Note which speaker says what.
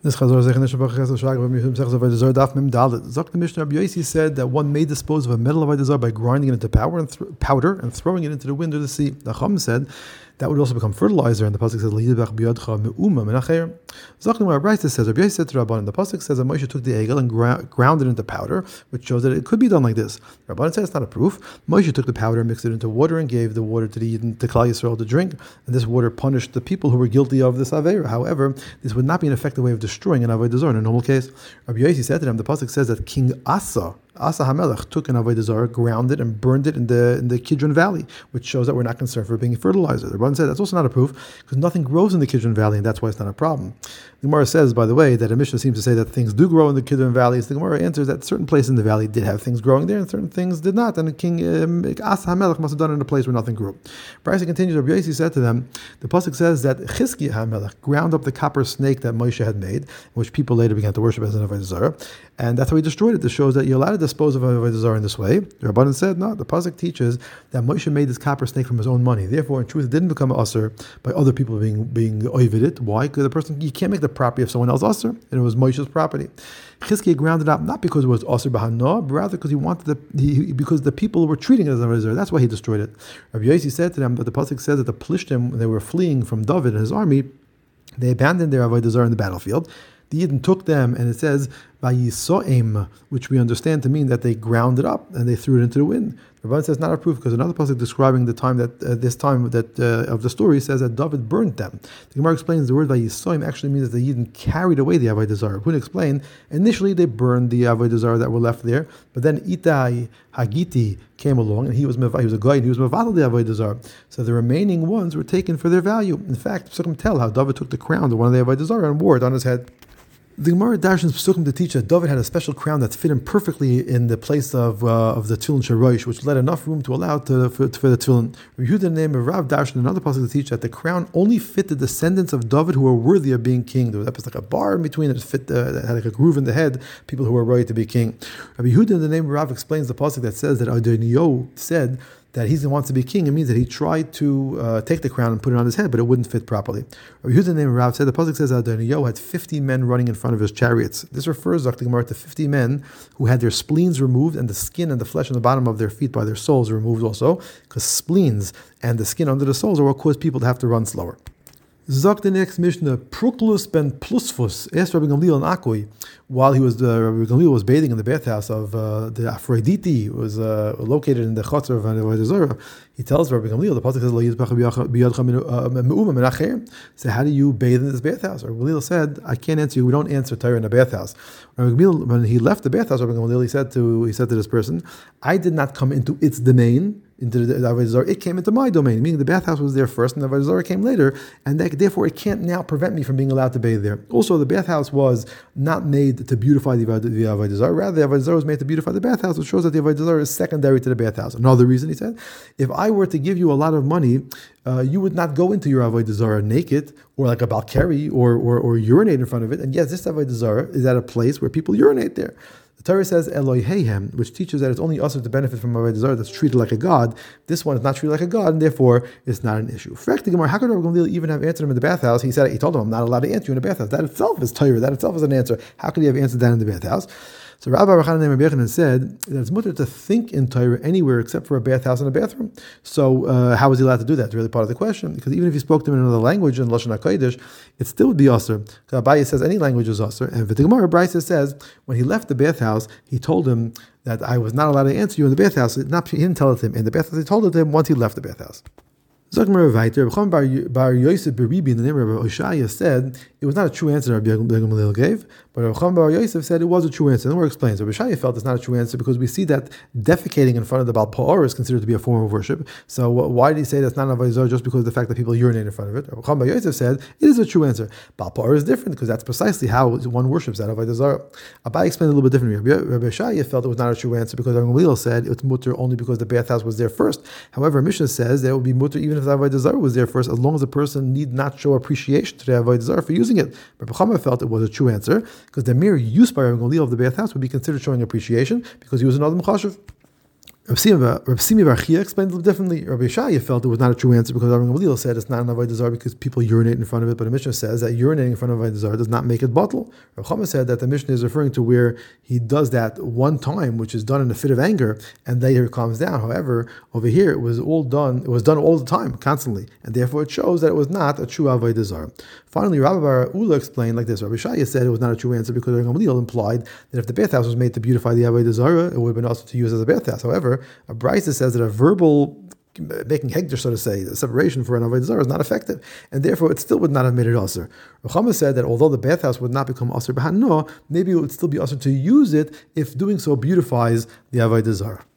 Speaker 1: This Chazor Zechinish Bachas Shag Avodah Daf Mem Dalet. Zok the Mishnah Rabbi Yosi said that one may dispose of a metal of Avodah by grinding it into powder and throwing it into the wind or the sea. The Chum said that would also become fertilizer, and the pasuk says Liyidbach Biyadcha Meuma Menacher. Zok the Rabbi says Rabbi Yosi said to Rabban, and the pasuk says that Moshe took the egel and ground it into powder, which shows that it could be done like this. Rabban says it's not a proof. Moshe took the powder, mixed it into water, and gave the water to the Klal Yisrael to drink, and this water punished the people who were guilty of this aveira. However, this would not be an effective way of destroying an avodah zarah in a normal case. Rabbi Yosi said to them, the pasuk says that King Asa HaMelech took an avodah zarah, ground it, and burned it in the Kidron Valley, which shows that we're not concerned for being fertilizer. The Rabban said that's also not a proof because nothing grows in the Kidron Valley, and that's why it's not a problem. The Gemara says, by the way, that a Mishnah seems to say that things do grow in the Kidron Valley. So the Gemara answers that certain places in the valley did have things growing there, and certain things did not. And King Asa HaMelech must have done it in a place where nothing grew. Bryce continues. Rabbi Yosi said to them, the pasuk says that Chizkiah HaMelech ground up the copper snake that Moshe had made, which people later began to worship as an avodah zarah, and that's how he destroyed it. This shows that you're allowed to dispose of avodah zarah in this way. The Rabbanan said no. The pasuk teaches that Moshe made this copper snake from his own money. Therefore, in truth, it didn't become asur by other people being oivid it. Why? Because you can't make the property of someone else asur, and it was Moshe's property. Chizkiah ground it up not because it was asur b'hana, but rather because he wanted because the people were treating it as avodah zarah. That's why he destroyed it. Rabbi Yosi said to them that the pasuk says that the Plishtim, when they were fleeing from David and his army, they abandoned their avodah zarah in the battlefield. The Yidden took them, and it says Vayisoim, which we understand to mean that they ground it up and they threw it into the wind. The Rabban says not a proof because another pasuk describing the time that of the story says that David burnt them. The Gemara explains the word Vayisoim actually means that the Yidden carried away the avodah zarah. Who explain? Initially they burned the avodah zarah that were left there, but then Itai Hagiti came along, and he was a guy, and he was mevatel the avodah zarah. So the remaining ones were taken for their value. In fact, Psukim tell how David took the crown of one of the avodah zarah and wore it on his head. The Gemara darshans Pesukim to teach that David had a special crown that fit him perfectly in the place of the Tefillin Sharosh, which led enough room to allow for the Tefillin. Yehuda named Rav Darshan another pasuk to teach that the crown only fit the descendants of David who were worthy of being king. There was like a bar in between that fit that had like a groove in the head, people who were ready to be king. Rabbi Yehuda in the name of Rav explains the pasuk that says that Adoniyo said that he wants to be king. It means that he tried to take the crown and put it on his head, but it wouldn't fit properly. Rabbi Yehuda named Rav said the pasuk says that Adoniyo had 50 men running in front of his chariots. This refers, Dr. Gemara, to 50 men who had their spleens removed and the skin and the flesh on the bottom of their feet by their soles removed also, because spleens and the skin under the soles are what cause people to have to run slower. Zok the next Mishnah, Pruklus ben Plusfus asked Rabbi Gamliel and Akui while Rabbi Gamliel was bathing in the bathhouse of the Aphrodite, was located in the Chotzer of Avodah Zarah. He tells Rabbi Gamliel, the pasuk says, so how do you bathe in this bathhouse? Rabbi Gamliel said, I can't answer you. We don't answer Torah in a bathhouse. Rabbi Gamliel, when he left the bathhouse, Rabbi Gamliel, he said to this person, I did not come into its domain, into the avodah zarah, it came into my domain, meaning the bathhouse was there first and the avodah zarah came later, and therefore it can't now prevent me from being allowed to bathe there. Also, the bathhouse was not made to beautify the avodah zarah, rather the avodah zarah was made to beautify the bathhouse, which shows that the avodah zarah is secondary to the bathhouse. Another reason, he said, if I were to give you a lot of money, you would not go into your avodah zarah naked or like a balkari or urinate in front of it. And yes, this avodah zarah is at a place where people urinate there. The Torah says Eloheihem, which teaches that it's only us to benefit from avodah zarah that's treated like a god. This one is not treated like a god, and therefore it's not an issue. For fact, the Gemara, how could Rabbi Gamliel even have answered him in the bathhouse? He told him, I'm not allowed to answer you in the bathhouse. That itself is Torah. That itself is an answer. How could he have answered that in the bathhouse? So Rabbi Rachanan named Rabbi Yechanan said that it's mutter to think in Torah anywhere except for a bathhouse and a bathroom. So how was he allowed to do that? It's really part of the question. Because even if he spoke to him in another language, in Lashon HaKodesh, it still would be asur. Because Abaye says any language is asur. And the Gemara Brisa says when he left the bathhouse, he told him that I was not allowed to answer you in the bathhouse. He didn't tell it to him in the bathhouse. He told it to him once he left the bathhouse. Zogmer Vayter, Chacham Bar Yosef Beribi in the name of Rabbi Oshaya said it was not a true answer Rabbi Gamliel gave, but Chacham Bar Yosef said it was a true answer. And we'll explain. So Rabbi Oshaya felt it's not a true answer because we see that defecating in front of the Baal Pa'or is considered to be a form of worship. So why did he say that's not an avodah zarah just because of the fact that people urinate in front of it? Chacham Bar Yosef said it is a true answer. Baal Pa'or is different because that's precisely how one worships that avodah zarah. Abai explained a little bit differently. Rabbi Oshaya felt it was not a true answer because Rabbi Gamliel said it's mutter only because the bathhouse was there first. However, Mishnah says that it would be mutter even if the avodah zarah was there first, as long as the person need not show appreciation to the avodah zarah for using it. Rabbi Chama felt it was a true answer because the mere use by Rabbi Gamliel of the bathhouse would be considered showing appreciation because he was an Adam Chashuv. Rav Simi Bar Chia explained it differently. Rabbi Yeshaya felt it was not a true answer because Rabbi Gamliel said it's not an avodah zarah because people urinate in front of it, but the Mishnah says that urinating in front of avodah zarah does not make it bottle. Rav Chama said that the Mishnah is referring to where he does that one time, which is done in a fit of anger, and later it calms down. However, over here it was done all the time, constantly, and therefore it shows that it was not a true avodah zarah. Finally, Rabbi Bar Ula explained like this. Rabbi Yeshaya said it was not a true answer because Rabbi Gamliel implied that if the bathhouse was made to beautify the avodah zarah, it would have been also to use as a bathhouse. However, a Brisa says that a verbal making hegder, so to say, the separation for an avodah zarah is not effective, and therefore it still would not have made it aser. Rav Chama said that although the bathhouse would not become aser b'hano, maybe it would still be aser to use it if doing so beautifies the avodah zarah.